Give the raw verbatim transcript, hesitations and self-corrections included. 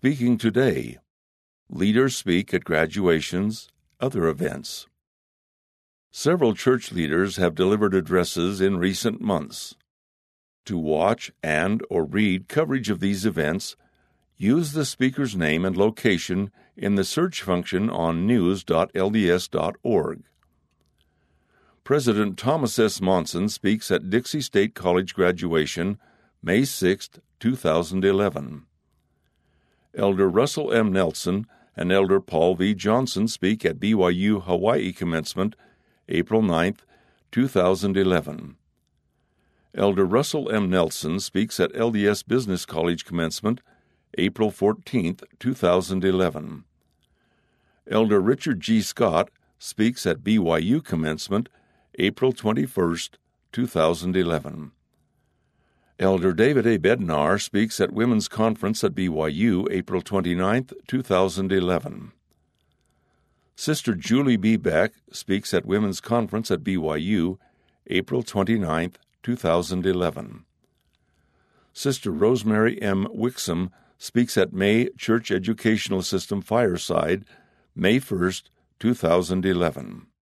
Speaking Today. Leaders speak at graduations, other events. Several church leaders have delivered addresses in recent months. To watch and or read coverage of these events, use the speaker's name and location in the search function on news dot l d s dot org. President Thomas S. Monson speaks at Dixie State College graduation, May sixth, two thousand eleven. Elder Russell M. Nelson and Elder Paul V. Johnson speak at B Y U Hawaii commencement, April ninth, two thousand eleven. Elder Russell M. Nelson speaks at L D S Business College commencement, April fourteenth, two thousand eleven. Elder Richard G. Scott speaks at B Y U commencement, April twenty-first, two thousand eleven. Elder David A. Bednar speaks at Women's Conference at B Y U, April twenty-ninth, two thousand eleven. Sister Julie B. Beck speaks at Women's Conference at B Y U, April twenty-ninth, two thousand eleven. Sister Rosemary M. Wixom speaks at May Church Educational System Fireside, May first, two thousand eleven.